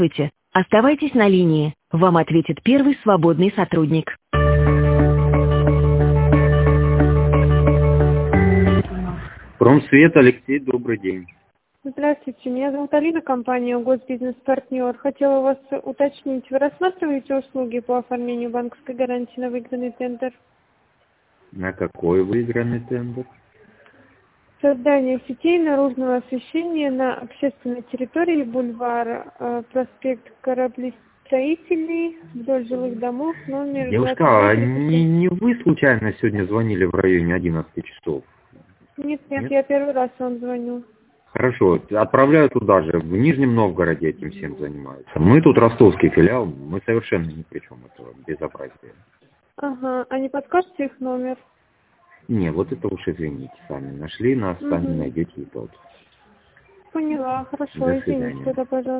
Здравствуйте. Оставайтесь на линии. Вам ответит первый свободный сотрудник. Промсвет, Алексей, добрый день. Здравствуйте, меня зовут Алина, компания Госбизнес-партнер. Хотела у вас уточнить, вы рассматриваете услуги по оформлению банковской гарантии на выигранный тендер? На какой выигранный тендер? Создание сетей наружного освещения на общественной территории бульвар, проспект Кораблестроителей, вдоль жилых домов, номер... Девушка, а не вы случайно сегодня звонили в районе 11 часов? Нет, я первый раз вам звоню. Хорошо, отправляю туда же, в Нижнем Новгороде этим всем занимаются. Мы тут ростовский филиал, мы совершенно ни при чем этого безобразия. Ага, а не подскажете их номер? Не, вот это уж извините, сами нашли нас, сами найдете и тот. Поняла, хорошо, До извините свидания. тогда, пожалуйста.